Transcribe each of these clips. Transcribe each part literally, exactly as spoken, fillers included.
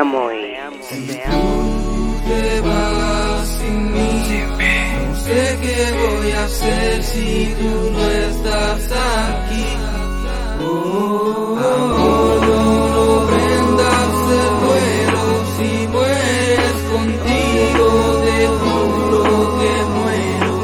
amo y si tú te vas sin mí, no sé qué voy a hacer si tú no estás aquí. Oh, amor, no prendas el vuelo, si mueres contigo te juro que muero.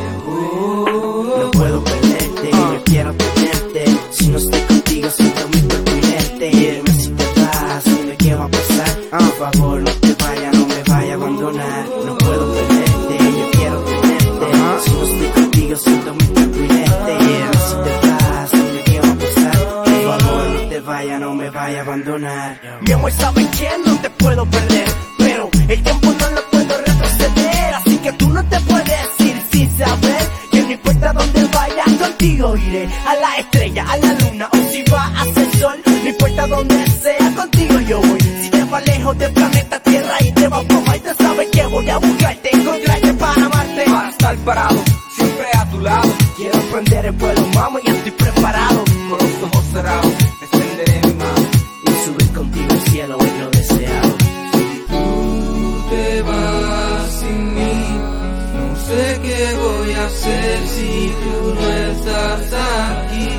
Oh, no puedo perderte, yo quiero tenerte. Si no estoy contigo siento mi cuerpo inerte. Dime si te vas, dime qué va a pasar. Por favor no te vayas, no me vayas a abandonar. No puedo perderte, yo quiero tenerte. Si no estoy contigo siento mi cuerpo inerte. Dime si te vas, dime qué va a pasar. Por favor no te vayas, no me vayas a abandonar. Mi amor, ¿sabes qué? No te puedo perder, pero el tiempo no lo puedo retroceder. Así que tú no te puedes ir sin saber que no importa dónde vaya, contigo iré. A la estrella, a la luna, o si va a hacer sol, no importa dónde sea, contigo yo voy. Si te vas lejos del planeta Tierra y te vas por Marte, sabes que voy a buscarte, encontrarte para amarte, para estar parado, siempre a tu lado. Quiero prender el vuelo, mamo, ya estoy preparado. Con los ojos cerrados, extenderé mi mano y subir contigo al cielo es lo deseado. Si tú te vas sin mí, no sé qué voy a hacer si tú no estás aquí.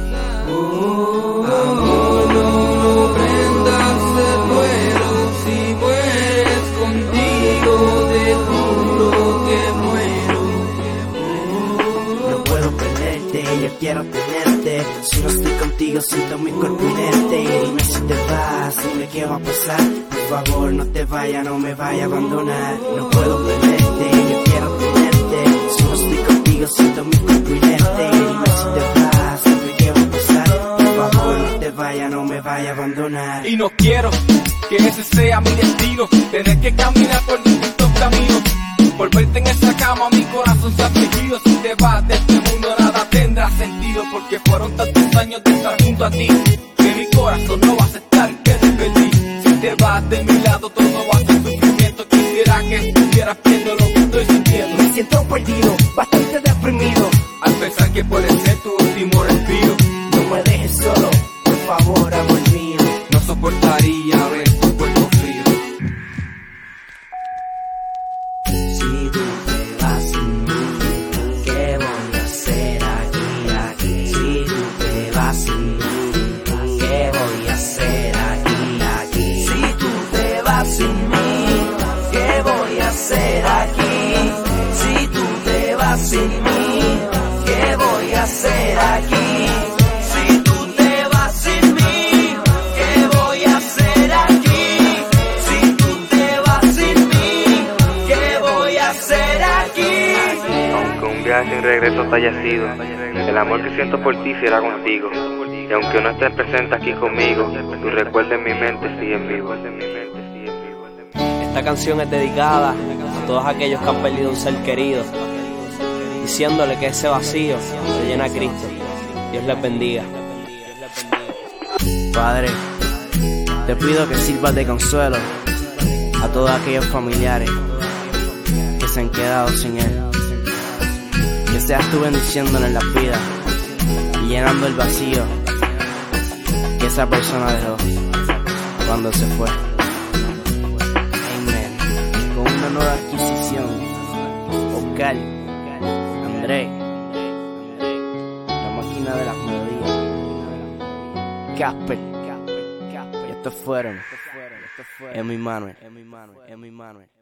Oh, amor, no, no prendas el vuelo, si mueres contigo te juro que muero. Oh, no puedo perderte, yo quiero tenerte. Si no estoy contigo siento mi cuerpo inerte. Dime si te vas, dime qué va a pasar. Por favor no te vayas, no me vayas a abandonar. No puedo perderte, yo quiero tenerte. Si no estoy contigo siento mi cuerpo inerte. Dime si te vas, dime qué va a pasar. Por favor no te vayas, no me vayas a abandonar. y no quiero que ese sea mi destino, tener que caminar por distintos caminos. Por verte en esa cama mi corazón se ha afligido. Si te vas de este mundo nada tendrá sentido, porque fueron tantos años de estar junto a ti que mi corazón no va a aceptar que te perdí. Si te vas de mi lado todo va a ser sufrimiento. Quisiera que estuvieras viendo lo que estoy sintiendo. Me siento perdido, bastante deprimido, al pensar que puede ser tu último respiro. no me dejes solo, por favor, amor mío. No soportaría ver tu cuerpo frío. Si tú te vas sin mí, ¿qué voy a hacer aquí, aquí? Si tú te vas sin mí, ¿qué voy a hacer aquí, aquí? Si tú te vas sin mí, ¿qué voy a hacer aquí? Si tú te vas sin mí, ¿qué voy a hacer aquí? Si tú te vas sin mí, ¿qué voy a hacer aquí? Si tú te vas sin mí, ¿qué voy a hacer aquí? aunque un viaje sin regreso te haya sido, el amor que siento por ti será contigo. Y aunque no estés presente aquí conmigo, tu recuerdo en mi mente sigue en vivo. Esta canción es dedicada a todos aquellos que han perdido un ser querido, diciéndole que ese vacío lo llena Cristo. Dios les bendiga. Padre, te pido que sirvas de consuelo a todos aquellos familiares que se han quedado sin Él. Que seas tú bendiciéndonos en las vidas y llenando el vacío que esa persona dejó cuando se fue. Amen. Con una nueva adquisición, Oscar, André, la máquina de las melodías, Casper, y estos fueron, es mi Manuel, es mi Manuel.